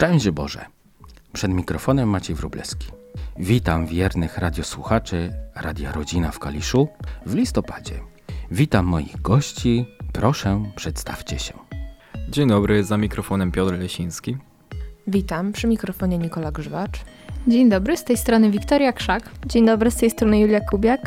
Szczęść Boże! Przed mikrofonem Maciej Wróblewski. Witam wiernych radiosłuchaczy Radia Rodzina w Kaliszu w listopadzie. Witam moich gości. Proszę, przedstawcie się. Dzień dobry, za mikrofonem Piotr Lesiński. Witam, przy mikrofonie Nikola Grzywacz. Dzień dobry, z tej strony Wiktoria Krzak. Dzień dobry, z tej strony Julia Kubiak.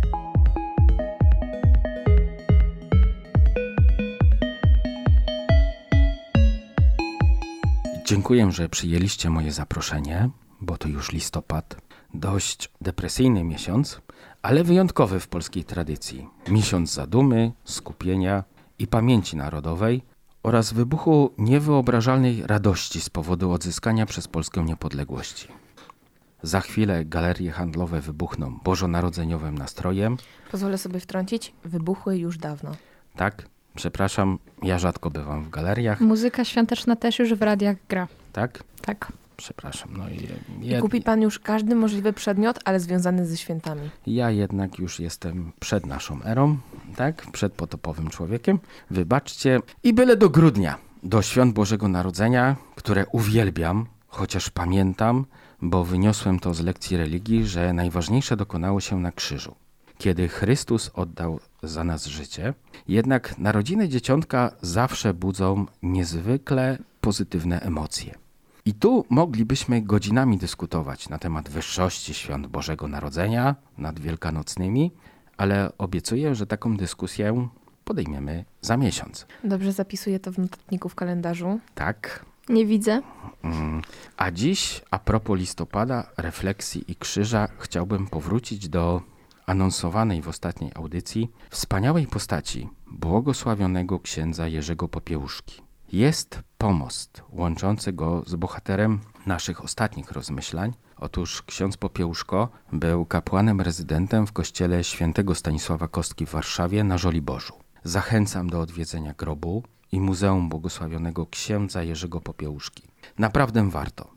Dziękuję, że przyjęliście moje zaproszenie, bo to już listopad. Dość depresyjny miesiąc, ale wyjątkowy w polskiej tradycji. Miesiąc zadumy, skupienia i pamięci narodowej oraz wybuchu niewyobrażalnej radości z powodu odzyskania przez Polskę niepodległości. Za chwilę galerie handlowe wybuchną bożonarodzeniowym nastrojem. Pozwolę sobie wtrącić, wybuchły już dawno. Tak, przepraszam, ja rzadko bywam w galeriach. Muzyka świąteczna też już w radiach gra. Tak? Tak. Przepraszam. I kupi pan już każdy możliwy przedmiot, ale związany ze świętami. Ja jednak już jestem przed naszą erą, tak? Przed potopowym człowiekiem. Wybaczcie. I byle do grudnia, do Świąt Bożego Narodzenia, które uwielbiam, chociaż pamiętam, bo wyniosłem to z lekcji religii, że najważniejsze dokonało się na krzyżu, kiedy Chrystus oddał za nas życie. Jednak narodziny dzieciątka zawsze budzą niezwykle pozytywne emocje. I tu moglibyśmy godzinami dyskutować na temat wyższości Świąt Bożego Narodzenia nad wielkanocnymi, ale obiecuję, że taką dyskusję podejmiemy za miesiąc. Dobrze, zapisuję to w notatniku w kalendarzu. Tak. Nie widzę. A dziś, a propos listopada, refleksji i krzyża, chciałbym powrócić do anonsowanej w ostatniej audycji wspaniałej postaci błogosławionego księdza Jerzego Popiełuszki. Jest pomost łączący go z bohaterem naszych ostatnich rozmyślań. Otóż ksiądz Popiełuszko był kapłanem rezydentem w kościele świętego Stanisława Kostki w Warszawie na Żoliborzu. Zachęcam do odwiedzenia grobu i Muzeum Błogosławionego księdza Jerzego Popiełuszki. Naprawdę warto.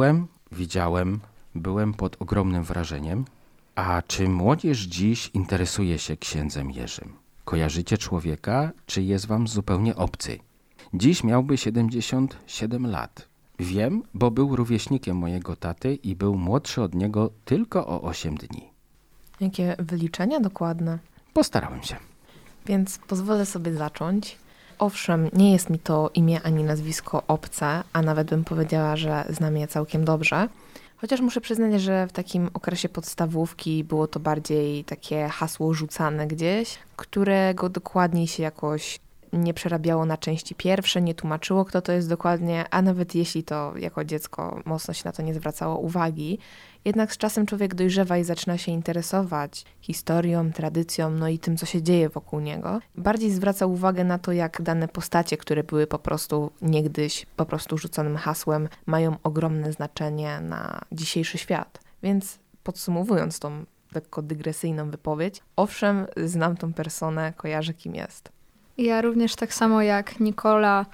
Byłem pod ogromnym wrażeniem. A czy młodzież dziś interesuje się księdzem Jerzym? Kojarzycie człowieka, czy jest wam zupełnie obcy? Dziś miałby 77 lat. Wiem, bo był rówieśnikiem mojego taty i był młodszy od niego tylko o 8 dni. Jakie wyliczenia dokładne. Postarałem się. Więc pozwolę sobie zacząć. Owszem, nie jest mi to imię ani nazwisko obce, a nawet bym powiedziała, że znam je całkiem dobrze. Chociaż muszę przyznać, że w takim okresie podstawówki było to bardziej takie hasło rzucane gdzieś, którego dokładniej się jakoś nie przerabiało na części pierwsze, nie tłumaczyło, kto to jest dokładnie, a nawet jeśli to jako dziecko mocno się na to nie zwracało uwagi, jednak z czasem człowiek dojrzewa i zaczyna się interesować historią, tradycją, no i tym, co się dzieje wokół niego. Bardziej zwraca uwagę na to, jak dane postacie, które były po prostu niegdyś po prostu rzuconym hasłem, mają ogromne znaczenie na dzisiejszy świat. Więc podsumowując tą lekko dygresyjną wypowiedź, owszem, znam tą personę, kojarzę, kim jest. Ja również tak samo jak Nikola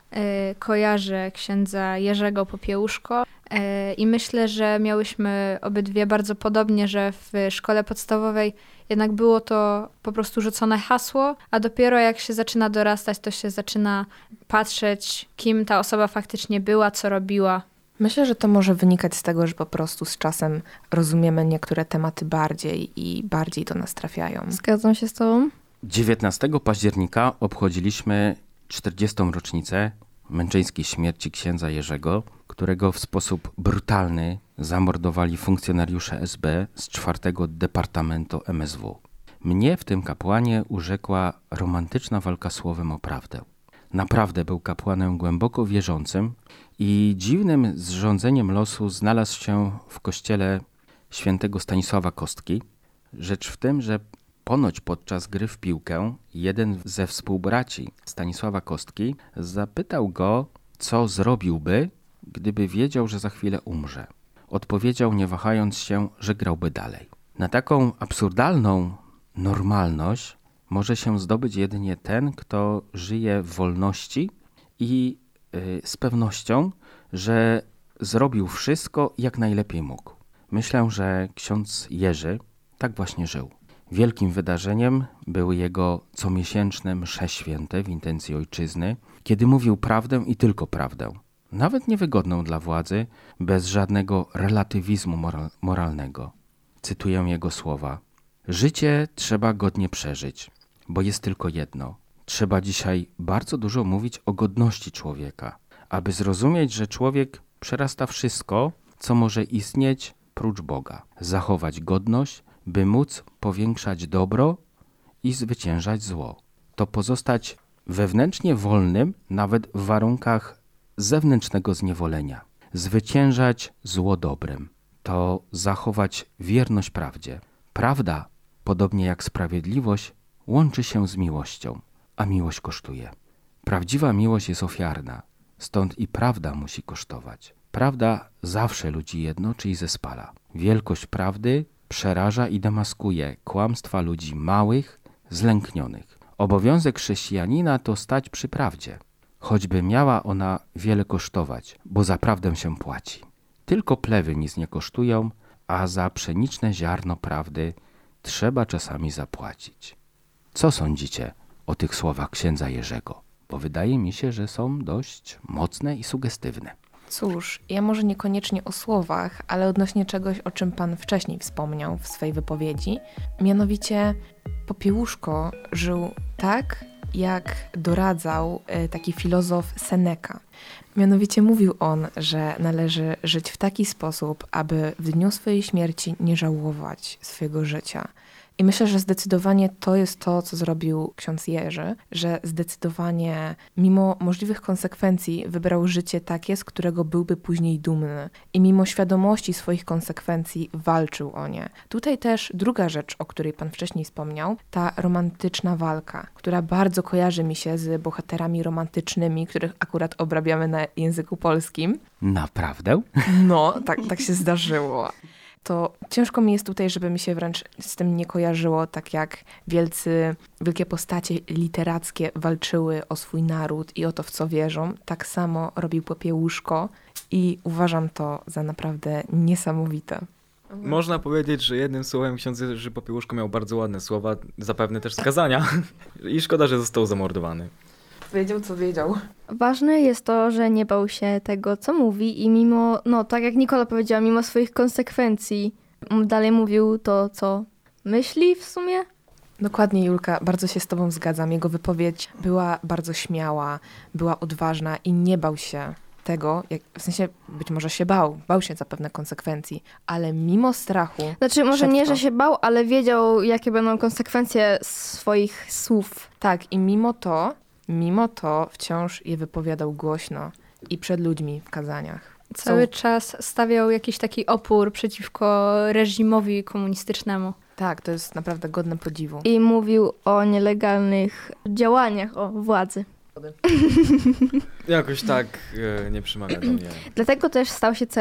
kojarzę księdza Jerzego Popiełuszko i myślę, że miałyśmy obydwie bardzo podobnie, że w szkole podstawowej jednak było to po prostu rzucone hasło, a dopiero jak się zaczyna dorastać, to się zaczyna patrzeć, kim ta osoba faktycznie była, co robiła. Myślę, że to może wynikać z tego, że po prostu z czasem rozumiemy niektóre tematy bardziej i bardziej do nas trafiają. Zgadzam się z tobą. 19 października obchodziliśmy 40. rocznicę męczeńskiej śmierci księdza Jerzego, którego w sposób brutalny zamordowali funkcjonariusze SB z 4. Departamentu MSW. Mnie w tym kapłanie urzekła romantyczna walka słowem o prawdę. Naprawdę był kapłanem głęboko wierzącym i dziwnym zrządzeniem losu znalazł się w kościele świętego Stanisława Kostki. Rzecz w tym, że ponoć podczas gry w piłkę jeden ze współbraci Stanisława Kostki zapytał go, co zrobiłby, gdyby wiedział, że za chwilę umrze. Odpowiedział, nie wahając się, że grałby dalej. Na taką absurdalną normalność może się zdobyć jedynie ten, kto żyje w wolności i z pewnością, że zrobił wszystko, jak najlepiej mógł. Myślę, że ksiądz Jerzy tak właśnie żył. Wielkim wydarzeniem były jego comiesięczne msze święte w intencji ojczyzny, kiedy mówił prawdę i tylko prawdę. nawet niewygodną dla władzy, bez żadnego relatywizmu moralnego. Cytuję jego słowa. Życie trzeba godnie przeżyć, bo jest tylko jedno. Trzeba dzisiaj bardzo dużo mówić o godności człowieka, aby zrozumieć, że człowiek przerasta wszystko, co może istnieć prócz Boga. Zachować godność, by móc powiększać dobro i zwyciężać zło. To pozostać wewnętrznie wolnym, nawet w warunkach zewnętrznego zniewolenia. Zwyciężać zło dobrem. To zachować wierność prawdzie. Prawda, podobnie jak sprawiedliwość, łączy się z miłością, a miłość kosztuje. Prawdziwa miłość jest ofiarna, stąd i prawda musi kosztować. Prawda zawsze ludzi jednoczy i zespala. Wielkość prawdy przeraża i demaskuje kłamstwa ludzi małych, zlęknionych. Obowiązek chrześcijanina to stać przy prawdzie, choćby miała ona wiele kosztować, bo za prawdę się płaci. Tylko plewy nic nie kosztują, a za pszeniczne ziarno prawdy trzeba czasami zapłacić. Co sądzicie o tych słowach księdza Jerzego? Bo wydaje mi się, że są dość mocne i sugestywne. Cóż, ja może niekoniecznie o słowach, ale odnośnie czegoś, o czym pan wcześniej wspomniał w swojej wypowiedzi. Mianowicie Popiełuszko żył tak, jak doradzał taki filozof Seneca. Mianowicie mówił on, że należy żyć w taki sposób, aby w dniu swojej śmierci nie żałować swojego życia. I myślę, że zdecydowanie to jest to, co zrobił ksiądz Jerzy, że zdecydowanie mimo możliwych konsekwencji wybrał życie takie, z którego byłby później dumny. I mimo świadomości swoich konsekwencji walczył o nie. Tutaj też druga rzecz, o której pan wcześniej wspomniał, ta romantyczna walka, która bardzo kojarzy mi się z bohaterami romantycznymi, których akurat obrabiamy na języku polskim. Naprawdę? No, tak się zdarzyło. To ciężko mi jest tutaj, żeby mi się wręcz z tym nie kojarzyło, tak jak wielkie postacie literackie walczyły o swój naród i o to, w co wierzą. Tak samo robił Popiełuszko i uważam to za naprawdę niesamowite. Można powiedzieć, że jednym słowem ksiądz Jerzy Popiełuszko miał bardzo ładne słowa, zapewne też skazania i szkoda, że został zamordowany. Wiedział, co wiedział. Ważne jest to, że nie bał się tego, co mówi i mimo, tak jak Nikola powiedziała, mimo swoich konsekwencji dalej mówił to, co myśli w sumie. Dokładnie, Julka, bardzo się z tobą zgadzam. Jego wypowiedź była bardzo śmiała, była odważna i nie bał się tego, w sensie być może się bał się zapewne konsekwencji, ale mimo strachu... Znaczy może nie, to. że się bał, ale wiedział, jakie będą konsekwencje swoich słów. Tak, i mimo to wciąż je wypowiadał głośno i przed ludźmi w kazaniach. Cały czas stawiał jakiś taki opór przeciwko reżimowi komunistycznemu. Tak, to jest naprawdę godne podziwu. I mówił o nielegalnych działaniach władzy. Jakoś tak nie przemawia do mnie. Dlatego też stał się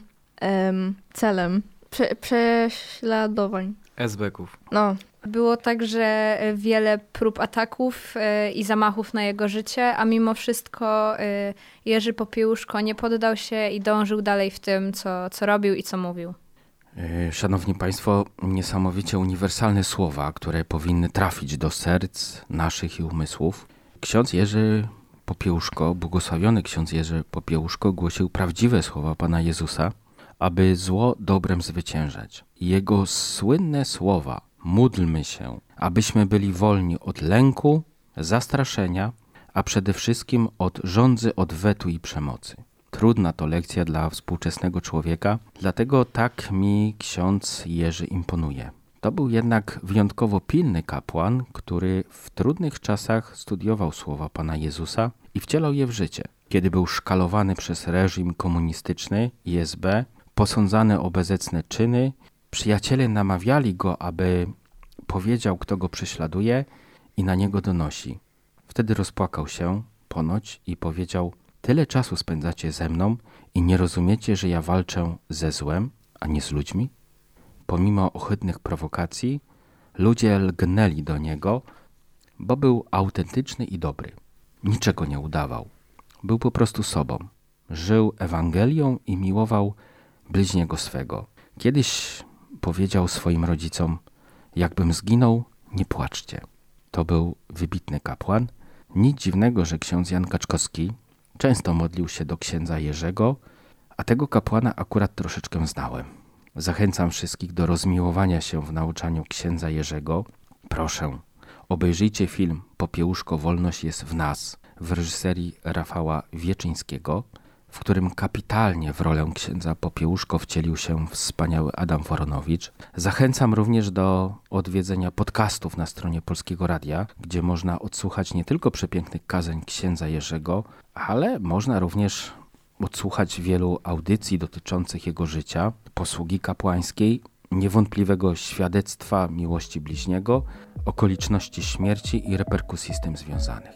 celem prześladowań. SB-ków. No. Było także wiele prób ataków i zamachów na jego życie, a mimo wszystko Jerzy Popiełuszko nie poddał się i dążył dalej w tym, co robił i co mówił. Szanowni Państwo, niesamowicie uniwersalne słowa, które powinny trafić do serc naszych i umysłów. Ksiądz Jerzy Popiełuszko, błogosławiony ksiądz Jerzy Popiełuszko głosił prawdziwe słowa Pana Jezusa, aby zło dobrem zwyciężać. Jego słynne słowa: módlmy się, abyśmy byli wolni od lęku, zastraszenia, a przede wszystkim od żądzy odwetu i przemocy. Trudna to lekcja dla współczesnego człowieka, dlatego tak mi ksiądz Jerzy imponuje. To był jednak wyjątkowo pilny kapłan, który w trudnych czasach studiował słowa Pana Jezusa i wcielał je w życie. Kiedy był szkalowany przez reżim komunistyczny i SB, posądzany o bezecne czyny, przyjaciele namawiali go, aby powiedział, kto go prześladuje i na niego donosi. Wtedy rozpłakał się ponoć i powiedział: tyle czasu spędzacie ze mną i nie rozumiecie, że ja walczę ze złem, a nie z ludźmi? Pomimo ohydnych prowokacji, ludzie lgnęli do niego, bo był autentyczny i dobry. Niczego nie udawał. Był po prostu sobą. Żył Ewangelią i miłował bliźniego swego. Kiedyś powiedział swoim rodzicom: jakbym zginął, nie płaczcie. To był wybitny kapłan. Nic dziwnego, że ksiądz Jan Kaczkowski, Często modlił się do księdza Jerzego, a tego kapłana akurat troszeczkę znałem. Zachęcam wszystkich do rozmiłowania się w nauczaniu księdza Jerzego. Proszę, obejrzyjcie film Popiełuszko, wolność jest w nas w reżyserii Rafała Wieczyńskiego, w którym kapitalnie w rolę księdza Popiełuszko wcielił się wspaniały Adam Woronowicz. Zachęcam również do odwiedzenia podcastów na stronie Polskiego Radia, gdzie można odsłuchać nie tylko przepięknych kazań księdza Jerzego, ale można również odsłuchać wielu audycji dotyczących jego życia, posługi kapłańskiej, niewątpliwego świadectwa miłości bliźniego, okoliczności śmierci i reperkusji z tym związanych.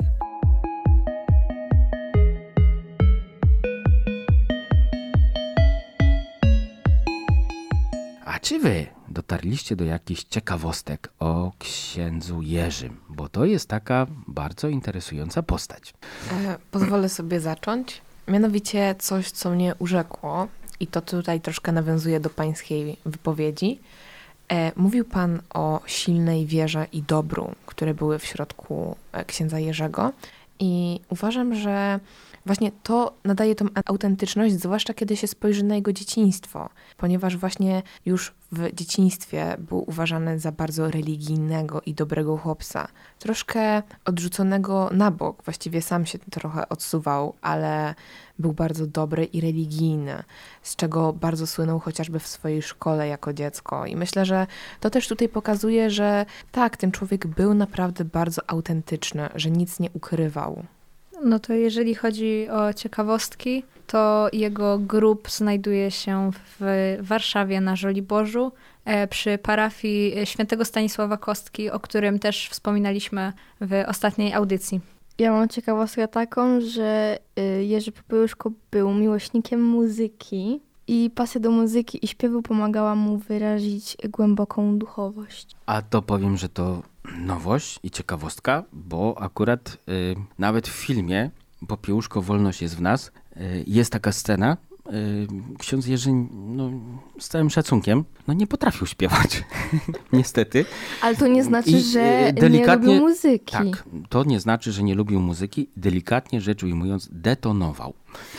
A czy wy dotarliście do jakichś ciekawostek o księdzu Jerzym? Bo to jest taka bardzo interesująca postać. Pozwolę sobie zacząć. Mianowicie coś, co mnie urzekło i to tutaj troszkę nawiązuje do pańskiej wypowiedzi. Mówił pan o silnej wierze i dobru, które były w środku księdza Jerzego i uważam, że właśnie to nadaje tą autentyczność, zwłaszcza kiedy się spojrzy na jego dzieciństwo, ponieważ właśnie już w dzieciństwie był uważany za bardzo religijnego i dobrego chłopca. Troszkę odrzuconego na bok, właściwie sam się trochę odsuwał, ale był bardzo dobry i religijny, z czego bardzo słynął chociażby w swojej szkole jako dziecko. I myślę, że to też tutaj pokazuje, że tak, ten człowiek był naprawdę bardzo autentyczny, że nic nie ukrywał. No to jeżeli chodzi o ciekawostki, to jego grób znajduje się w Warszawie na Żoliborzu przy parafii świętego Stanisława Kostki, o którym też wspominaliśmy w ostatniej audycji. Ja mam ciekawostkę taką, że Jerzy Popiełuszko był miłośnikiem muzyki i pasja do muzyki i śpiewu pomagała mu wyrazić głęboką duchowość. A to powiem, że to nowość i ciekawostka, bo akurat nawet w filmie Popiełuszko, wolność jest w nas, jest taka scena, ksiądz Jerzy, z całym szacunkiem, nie potrafił śpiewać, niestety. Ale to nie znaczy, że nie lubił muzyki. Tak, to nie znaczy, że nie lubił muzyki, delikatnie rzecz ujmując, detonował.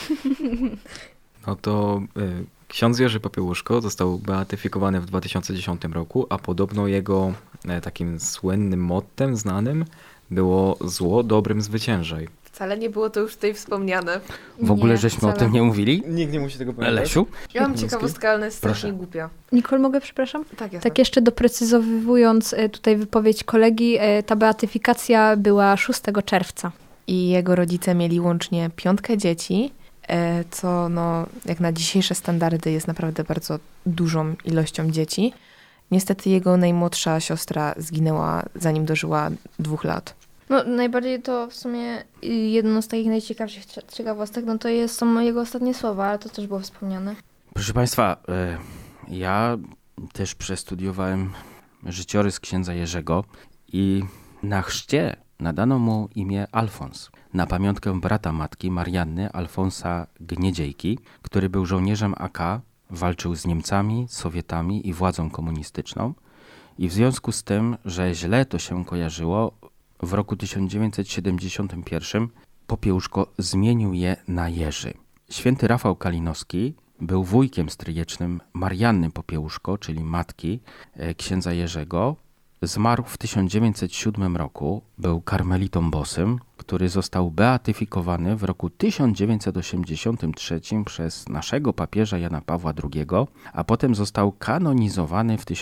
No to ksiądz Jerzy Popiełuszko został beatyfikowany w 2010 roku, a podobno jego takim słynnym mottem znanym było zło dobrem zwyciężaj. Wcale nie było to już tutaj wspomniane. W ogóle żeśmy wcale. o tym nie mówili? Nikt nie musi tego pamiętać. Lesiu? Ja mam ciekawostkę, ale ona jest strasznie Proszę. głupia. Nicole, mogę, przepraszam? Tak, jasne. Tak jeszcze doprecyzowując tutaj wypowiedź kolegi, ta beatyfikacja była 6 czerwca. I jego rodzice mieli łącznie 5 dzieci, co jak na dzisiejsze standardy jest naprawdę bardzo dużą ilością dzieci. Niestety jego najmłodsza siostra zginęła, zanim dożyła 2 lat. No najbardziej to w sumie jedną z takich najciekawszych ciekawostek, to są jego ostatnie słowa, ale to też było wspomniane. Proszę Państwa, ja też przestudiowałem życiorys księdza Jerzego i na chrzcie nadano mu imię Alfons, na pamiątkę brata matki Marianny Alfonsa Gniedziejki, który był żołnierzem AK, walczył z Niemcami, Sowietami i władzą komunistyczną i w związku z tym, że źle to się kojarzyło, w roku 1971 Popiełuszko zmienił je na Jerzy. Święty Rafał Kalinowski był wujkiem stryjecznym Marianny Popiełuszko, czyli matki księdza Jerzego. Zmarł w 1907 roku, był karmelitą bosym, który został beatyfikowany w roku 1983 przez naszego papieża Jana Pawła II, a potem został kanonizowany w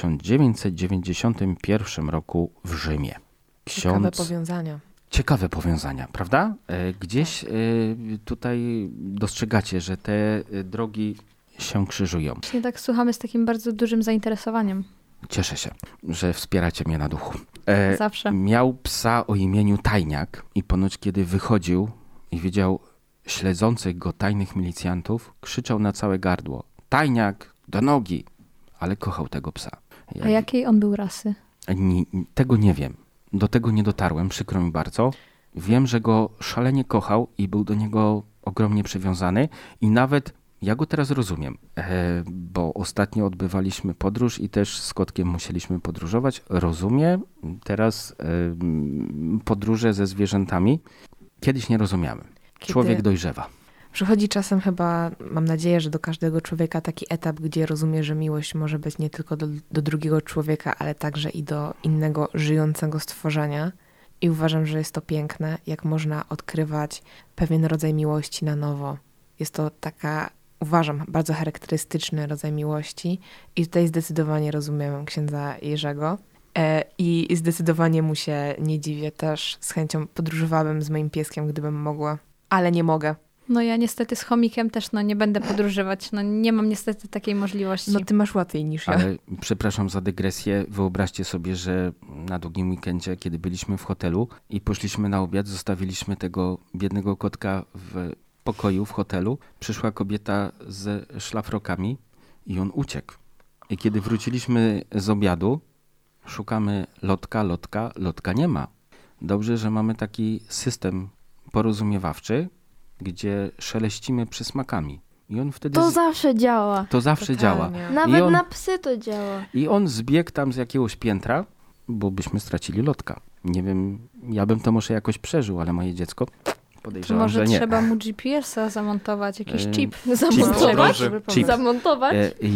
1991 roku w Rzymie. Ciekawe powiązania, prawda? Gdzieś tutaj dostrzegacie, że te drogi się krzyżują. Właśnie tak słuchamy z takim bardzo dużym zainteresowaniem. Cieszę się, że wspieracie mnie na duchu. Zawsze. Miał psa o imieniu Tajniak i ponoć kiedy wychodził i widział śledzących go tajnych milicjantów, krzyczał na całe gardło: Tajniak, do nogi! Ale kochał tego psa. A jakiej on był rasy? Tego nie wiem. Do tego nie dotarłem, przykro mi bardzo. Wiem, że go szalenie kochał i był do niego ogromnie przywiązany i nawet ja go teraz rozumiem, bo ostatnio odbywaliśmy podróż i też z kotkiem musieliśmy podróżować. Rozumiem teraz podróże ze zwierzętami. Kiedyś nie rozumiałem. Człowiek dojrzewa. Przychodzi czasem chyba, mam nadzieję, że do każdego człowieka taki etap, gdzie rozumie, że miłość może być nie tylko do drugiego człowieka, ale także i do innego żyjącego stworzenia. I uważam, że jest to piękne, jak można odkrywać pewien rodzaj miłości na nowo. Jest to taka, uważam, bardzo charakterystyczny rodzaj miłości i tutaj zdecydowanie rozumiem księdza Jerzego. I zdecydowanie mu się nie dziwię też. Z chęcią podróżowałabym z moim pieskiem, gdybym mogła, ale nie mogę. No ja niestety z chomikiem też nie będę podróżować. No nie mam niestety takiej możliwości. No ty masz łatwiej niż ja. Ale przepraszam za dygresję. Wyobraźcie sobie, że na długim weekendzie, kiedy byliśmy w hotelu i poszliśmy na obiad, zostawiliśmy tego biednego kotka w pokoju w hotelu. Przyszła kobieta z szlafrokami i on uciekł. I kiedy wróciliśmy z obiadu, szukamy lotka nie ma. Dobrze, że mamy taki system porozumiewawczy, gdzie szeleścimy przysmakami. I on wtedy... To zawsze działa. To zawsze działa. Nawet na psy to działa. I on zbiegł tam z jakiegoś piętra, bo byśmy stracili lotka. Nie wiem, ja bym to może jakoś przeżył, ale moje dziecko podejrzewam, może że nie. trzeba mu GPS-a zamontować, jakiś chip. Zamontować? Chip. Zamontować?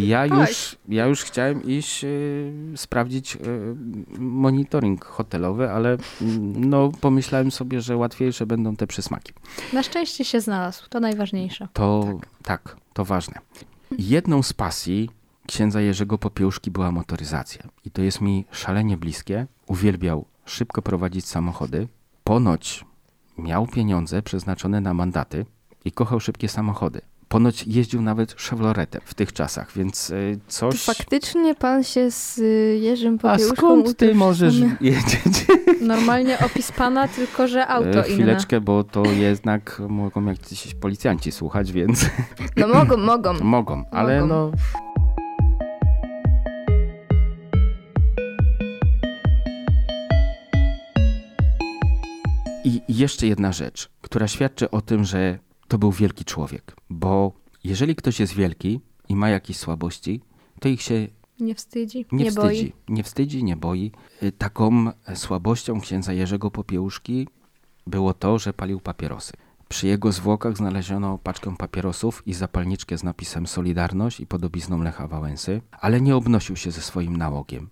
Ja już chciałem iść sprawdzić monitoring hotelowy, ale no, pomyślałem sobie, że łatwiejsze będą te przysmaki. Na szczęście się znalazł, to najważniejsze. To ważne. Jedną z pasji księdza Jerzego Popiełuszki była motoryzacja. I to jest mi szalenie bliskie. Uwielbiał szybko prowadzić samochody. Ponoć miał pieniądze przeznaczone na mandaty i kochał szybkie samochody. Ponoć jeździł nawet Chevroletem w tych czasach, więc coś... To faktycznie pan się z Jerzym Popiełuszką... A skąd ty możesz jeździć? Normalnie opis pana, tylko że auto inne. Chwileczkę, bo to jednak mogą jakiś policjanci słuchać, więc... No mogą. Mogą, ale no... I jeszcze jedna rzecz, która świadczy o tym, że to był wielki człowiek. Bo jeżeli ktoś jest wielki i ma jakieś słabości, to ich się nie wstydzi, boi. Nie wstydzi, nie boi. Taką słabością księdza Jerzego Popiełuszki było to, że palił papierosy. Przy jego zwłokach znaleziono paczkę papierosów i zapalniczkę z napisem Solidarność i podobizną Lecha Wałęsy, ale nie obnosił się ze swoim nałogiem.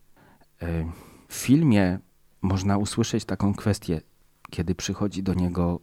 W filmie można usłyszeć taką kwestię, kiedy przychodzi do niego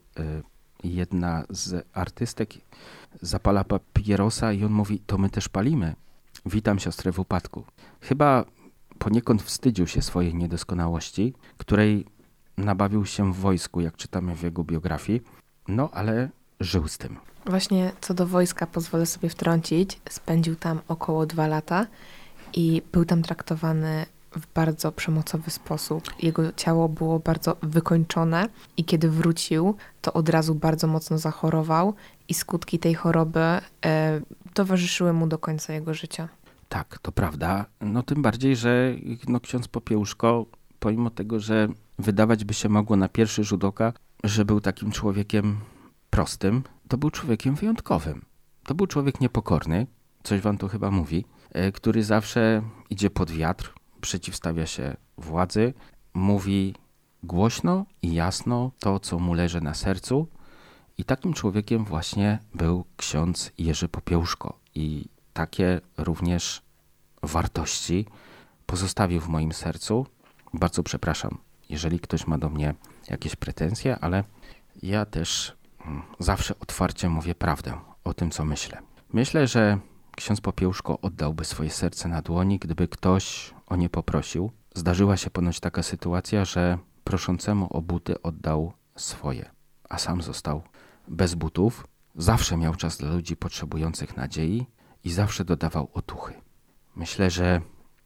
jedna z artystek, zapala papierosa i on mówi, to my też palimy. Witam siostrę w upadku. Chyba poniekąd wstydził się swojej niedoskonałości, której nabawił się w wojsku, jak czytamy w jego biografii, no ale żył z tym. Właśnie co do wojska pozwolę sobie wtrącić. Spędził tam około 2 lata i był tam traktowany w bardzo przemocowy sposób. Jego ciało było bardzo wykończone i kiedy wrócił, to od razu bardzo mocno zachorował i skutki tej choroby towarzyszyły mu do końca jego życia. Tak, to prawda. No tym bardziej, że ksiądz Popiełuszko, pomimo tego, że wydawać by się mogło na pierwszy rzut oka, że był takim człowiekiem prostym, to był człowiekiem wyjątkowym. To był człowiek niepokorny, coś wam to chyba mówi, który zawsze idzie pod wiatr, przeciwstawia się władzy, mówi głośno i jasno to, co mu leży na sercu. I takim człowiekiem właśnie był ksiądz Jerzy Popiełuszko. I takie również wartości pozostawił w moim sercu. Bardzo przepraszam, jeżeli ktoś ma do mnie jakieś pretensje, ale ja też zawsze otwarcie mówię prawdę o tym, co myślę. Myślę, że ksiądz Popiełuszko oddałby swoje serce na dłoni, gdyby ktoś o nie poprosił. Zdarzyła się ponoć taka sytuacja, że proszącemu o buty oddał swoje, a sam został bez butów. Zawsze miał czas dla ludzi potrzebujących nadziei i zawsze dodawał otuchy. Myślę, że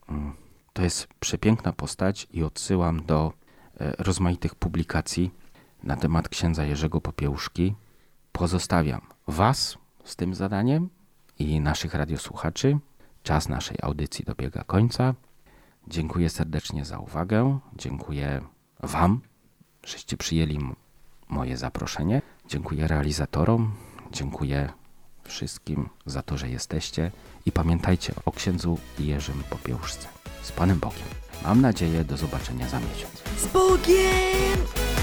to jest przepiękna postać i odsyłam do rozmaitych publikacji na temat księdza Jerzego Popiełuszki. Pozostawiam was z tym zadaniem i naszych radiosłuchaczy. Czas naszej audycji dobiega końca. Dziękuję serdecznie za uwagę. Dziękuję wam, żeście przyjęli moje zaproszenie. Dziękuję realizatorom. Dziękuję wszystkim za to, że jesteście. I pamiętajcie o księdzu Jerzym Popiełuszce. Z Panem Bogiem. Mam nadzieję, do zobaczenia za miesiąc. Z Bogiem!